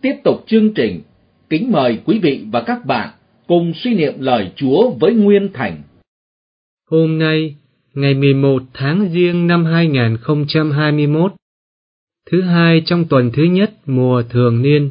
tiếp tục chương trình, kính mời quý vị và các bạn cùng suy niệm lời Chúa với Nguyên Thành. Hôm nay, ngày 11 tháng Giêng năm 2021, thứ hai trong tuần thứ nhất mùa thường niên.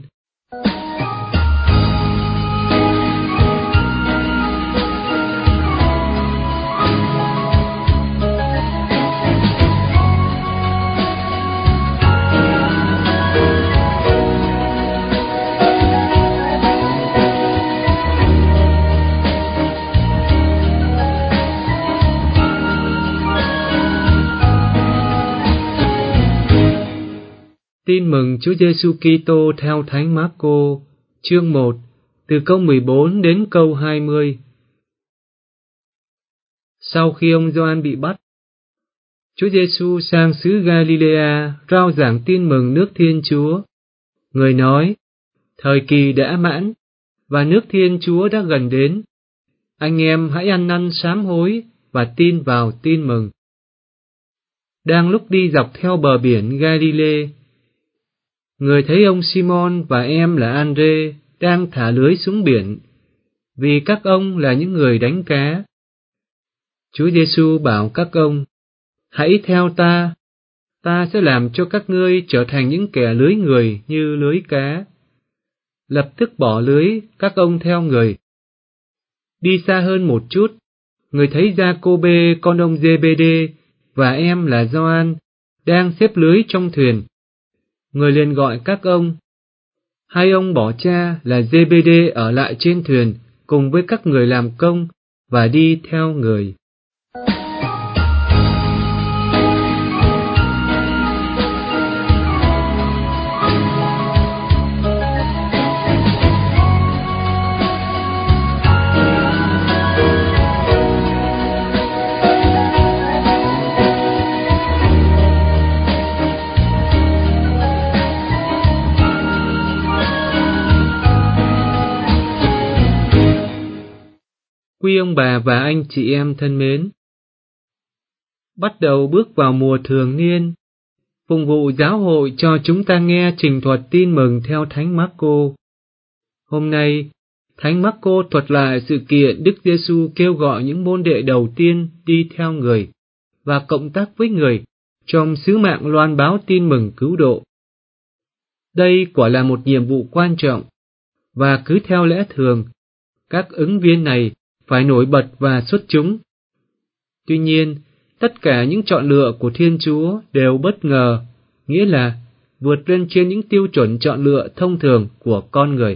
Tin mừng Chúa Giêsu Kitô theo Thánh Mác-cô, chương 1, từ câu 14 đến câu 20. Sau khi ông Gioan bị bắt, Chúa Giêsu sang xứ Galilea rao giảng tin mừng nước Thiên Chúa. Người nói, thời kỳ đã mãn, và nước Thiên Chúa đã gần đến. Anh em hãy ăn năn sám hối và tin vào tin mừng. Đang lúc đi dọc theo bờ biển Galilee, người thấy ông Simon và em là Andre đang thả lưới xuống biển, vì các ông là những người đánh cá. Chúa Giêsu bảo các ông, hãy theo ta sẽ làm cho các ngươi trở thành những kẻ lưới người như lưới cá. Lập tức bỏ lưới, các ông theo người. Đi xa hơn một chút, người thấy Gia-cô-bê con ông Giê-bê-đê và em là Gioan đang xếp lưới trong thuyền. Người liền gọi các ông. Hai ông bỏ cha là Giê-bê-đê ở lại trên thuyền cùng với các người làm công và đi theo người. Quý ông bà và anh chị em thân mến, bắt đầu bước vào mùa thường niên, phụng vụ giáo hội cho chúng ta nghe trình thuật tin mừng theo Thánh Mác-cô. Hôm nay, Thánh Mác-cô thuật lại sự kiện Đức Giêsu kêu gọi những môn đệ đầu tiên đi theo người và cộng tác với người trong sứ mạng loan báo tin mừng cứu độ. Đây quả là một nhiệm vụ quan trọng, và cứ theo lẽ thường, các ứng viên này phải nổi bật và xuất chúng. Tuy nhiên, tất cả những chọn lựa của Thiên Chúa đều bất ngờ, nghĩa là vượt lên trên những tiêu chuẩn chọn lựa thông thường của con người.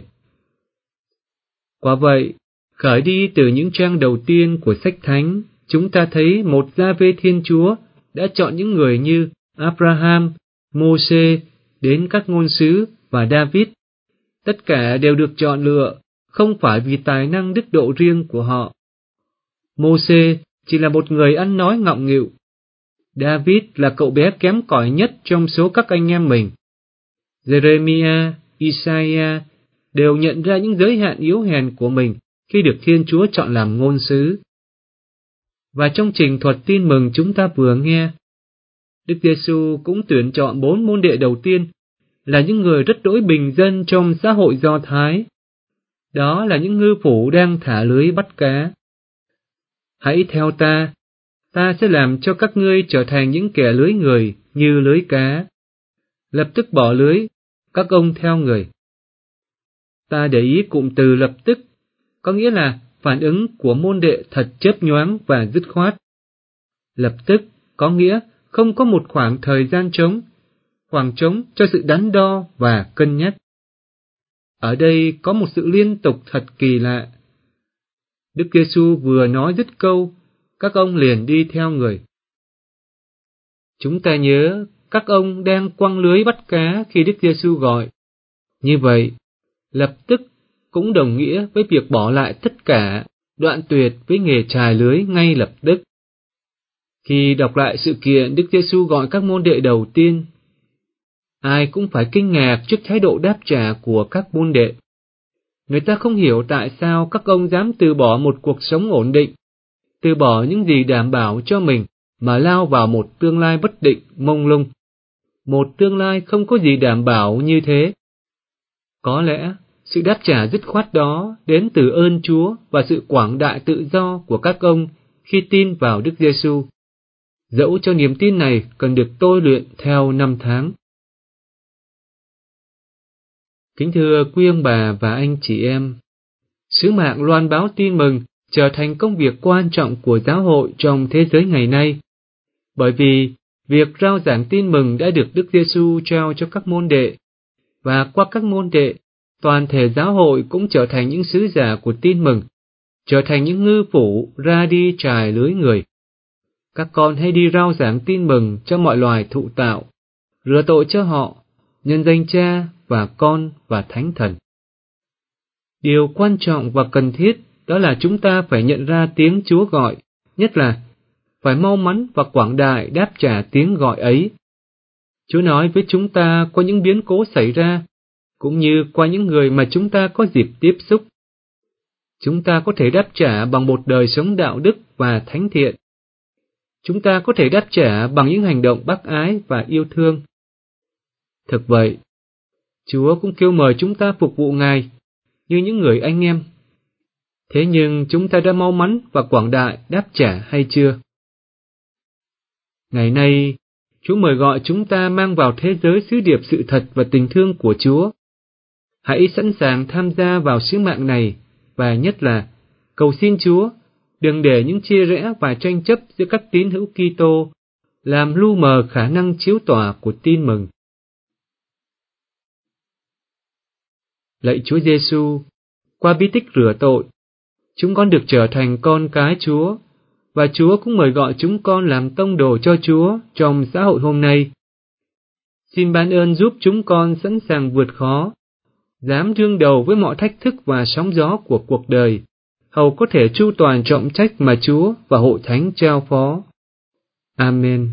Quả vậy, khởi đi từ những trang đầu tiên của sách Thánh, chúng ta thấy một Gia-vê Thiên Chúa đã chọn những người như Abraham, Mô-sê, đến các ngôn sứ và David. Tất cả đều được chọn lựa không phải vì tài năng đức độ riêng của họ. Mô-sê chỉ là một người ăn nói ngọng nghịu. David là cậu bé kém cỏi nhất trong số các anh em mình. Jeremiah, Isaiah đều nhận ra những giới hạn yếu hèn của mình khi được Thiên Chúa chọn làm ngôn sứ. Và trong trình thuật tin mừng chúng ta vừa nghe, Đức Giêsu cũng tuyển chọn 4 môn đệ đầu tiên là những người rất đỗi bình dân trong xã hội Do Thái. Đó là những ngư phủ đang thả lưới bắt cá. Hãy theo ta sẽ làm cho các ngươi trở thành những kẻ lưới người như lưới cá. Lập tức bỏ lưới, các ông theo người. Ta để ý cụm từ lập tức, có nghĩa là phản ứng của môn đệ thật chớp nhoáng và dứt khoát. Lập tức có nghĩa không có một khoảng thời gian trống, khoảng trống cho sự đắn đo và cân nhắc. Ở đây có một sự liên tục thật kỳ lạ. Đức Giêsu vừa nói dứt câu, các ông liền đi theo người. Chúng ta nhớ các ông đang quăng lưới bắt cá khi Đức Giêsu gọi. Như vậy, lập tức cũng đồng nghĩa với việc bỏ lại tất cả, đoạn tuyệt với nghề chài lưới ngay lập tức. Khi đọc lại sự kiện Đức Giêsu gọi các môn đệ đầu tiên, ai cũng phải kinh ngạc trước thái độ đáp trả của các môn đệ. Người ta không hiểu tại sao các ông dám từ bỏ một cuộc sống ổn định, từ bỏ những gì đảm bảo cho mình mà lao vào một tương lai bất định, mông lung. Một tương lai không có gì đảm bảo như thế. Có lẽ sự đáp trả dứt khoát đó đến từ ơn Chúa và sự quảng đại tự do của các ông khi tin vào Đức Giêsu, dẫu cho niềm tin này cần được tôi luyện theo năm tháng. Kính thưa quý ông bà và anh chị em, sứ mạng loan báo tin mừng trở thành công việc quan trọng của giáo hội trong thế giới ngày nay, bởi vì việc rao giảng tin mừng đã được Đức Giêsu trao cho các môn đệ, và qua các môn đệ, toàn thể giáo hội cũng trở thành những sứ giả của tin mừng, trở thành những ngư phủ ra đi trài lưới người. Các con hãy đi rao giảng tin mừng cho mọi loài thụ tạo, rửa tội cho họ, nhân danh Cha và Con và Thánh Thần. Điều quan trọng và cần thiết đó là chúng ta phải nhận ra tiếng Chúa gọi, nhất là phải mau mắn và quảng đại đáp trả tiếng gọi ấy. Chúa nói với chúng ta qua những biến cố xảy ra, cũng như qua những người mà chúng ta có dịp tiếp xúc. Chúng ta có thể đáp trả bằng một đời sống đạo đức và thánh thiện. Chúng ta có thể đáp trả bằng những hành động bác ái và yêu thương. Thực vậy, Chúa cũng kêu mời chúng ta phục vụ Ngài như những người anh em. Thế nhưng chúng ta đã mau mắn và quảng đại đáp trả hay chưa? Ngày nay, Chúa mời gọi chúng ta mang vào thế giới sứ điệp sự thật và tình thương của Chúa. Hãy sẵn sàng tham gia vào sứ mạng này, và nhất là cầu xin Chúa đừng để những chia rẽ và tranh chấp giữa các tín hữu Kitô làm lu mờ khả năng chiếu tỏa của tin mừng. Lạy Chúa Giêsu, qua bí tích rửa tội, chúng con được trở thành con cái Chúa, và Chúa cũng mời gọi chúng con làm tông đồ cho Chúa trong xã hội hôm nay. Xin ban ơn giúp chúng con sẵn sàng vượt khó, dám đương đầu với mọi thách thức và sóng gió của cuộc đời, hầu có thể chu toàn trọng trách mà Chúa và Hội Thánh trao phó. Amen.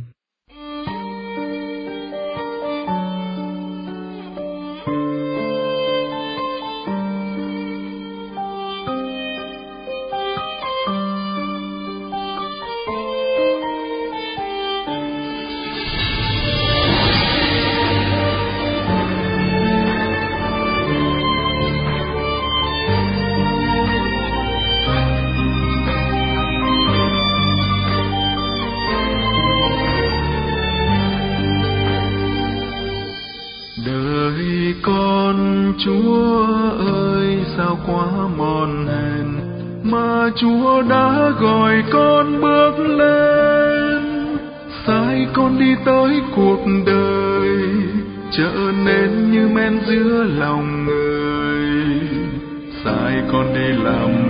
Đời con Chúa ơi, sao quá mòn hèn mà Chúa đã gọi con bước lên, sai con đi tới cuộc đời, trở nên như men giữa lòng người, sai con đi làm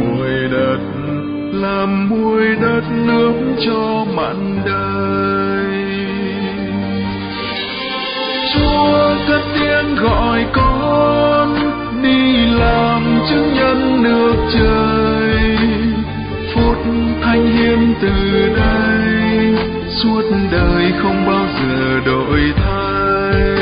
muối đất nước cho mặn đời. Chúa cất tiếng gọi con đi làm chứng nhân nước trời, phút thánh hiến từ đây, suốt đời không bao giờ đổi thay.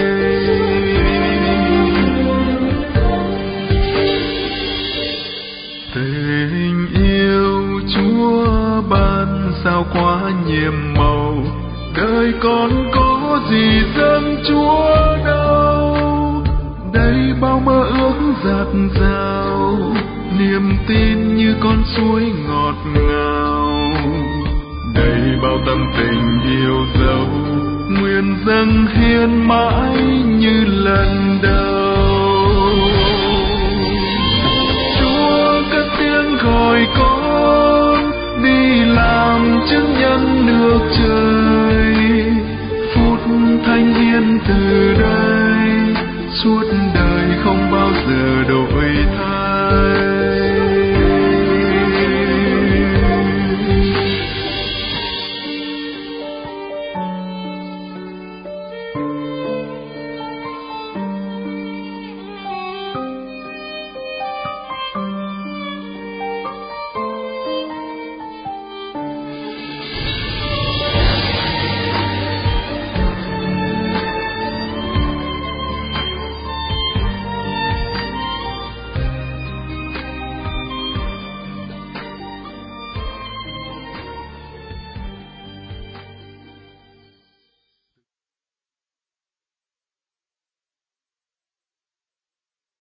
Tình yêu Chúa ban sao quá nhiệm màu, đời con có gì dâng Chúa đâu. Đây bao mơ ước dạt dào, niềm tin như con suối ngọt ngào. Đây bao tâm tình yêu dấu, nguyện dâng hiến mãi như lần đầu.